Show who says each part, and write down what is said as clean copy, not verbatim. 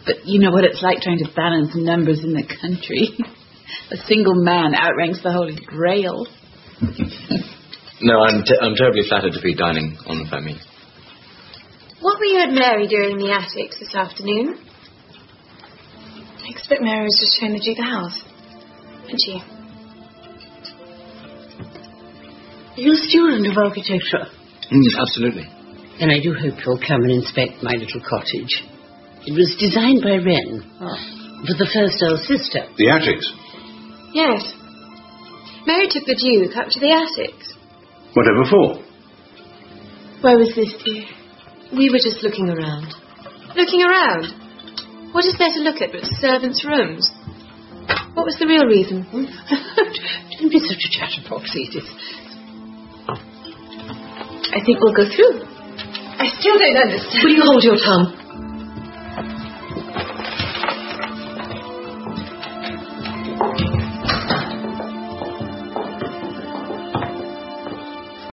Speaker 1: But you know what it's like trying to balance numbers in the country. A single man outranks the Holy Grail.
Speaker 2: No, I'm terribly flattered to be dining en famille.
Speaker 3: What were you at Mary doing in the attics this afternoon?
Speaker 4: I expect Mary was just showing the Duke the house. And she?
Speaker 5: Are you a student of architecture?
Speaker 2: Absolutely.
Speaker 5: Then I do hope you'll come and inspect my little cottage. It was designed by Wren for the first Earl's sister.
Speaker 6: The attics?
Speaker 3: Yes. Mary took the Duke up to the attics.
Speaker 6: Whatever for?
Speaker 3: Where was this, dear? We were just looking around. Looking around? What is there to look at but servants' rooms? What was the real reason?
Speaker 5: Don't be such a chatterbox, Edith.
Speaker 3: I think we'll go through. I still don't understand.
Speaker 4: Will you hold your tongue?